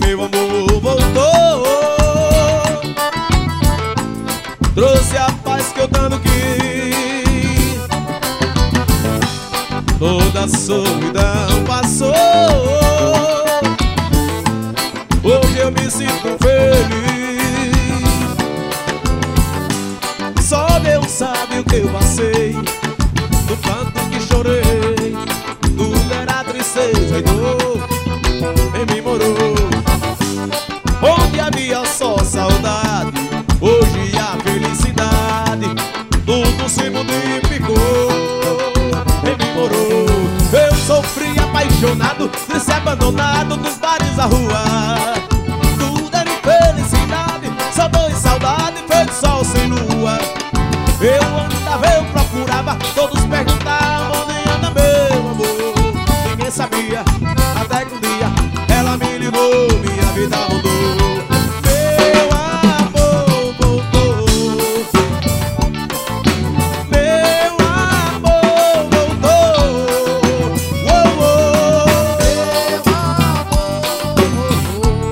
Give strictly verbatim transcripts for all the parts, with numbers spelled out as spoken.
meu amor voltou. Trouxe a paz que eu tanto quis. Toda a solidão passou. Hoje eu me sinto feliz. Só Deus sabe o que eu passei, do tanto que chorei. Tudo era tristeza e dor em mim morou. Onde havia só saudade, hoje há felicidade. Tudo se modificou, em mim morou. Eu sofri apaixonado, triste abandonado nos bares da rua. Tudo era infelicidade, só dor e saudade, feito sol sem lua. Eu andava, eu procurava, todos perguntavam onde anda meu amor. Ninguém sabia, até que um dia ela me ligou, minha vida mudou. Meu amor voltou. Meu amor voltou. Uou, uou. Meu amor voltou.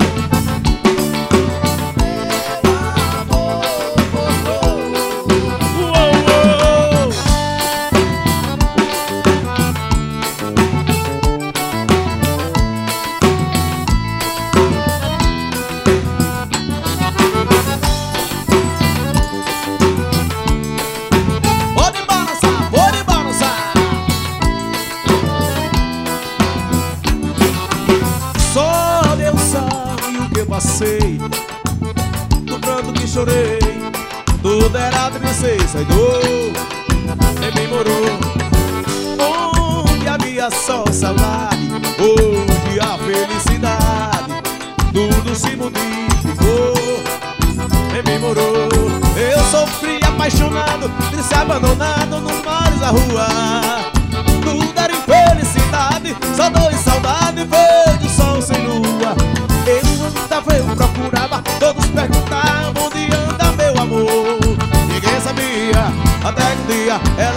Passei, do pranto que chorei, tudo era tristeza e dor em mim morou. Onde havia só saudade, hoje há felicidade. Tudo se modificou, em mim morou. Eu sofri apaixonado, triste abandonado nos mares da rua. Tudo era infelicidade, só dor e saudade, veio o sol sem lua. Eu andava, eu procurava, todos perguntavam onde anda meu amor. Ninguém sabia, até que um dia ela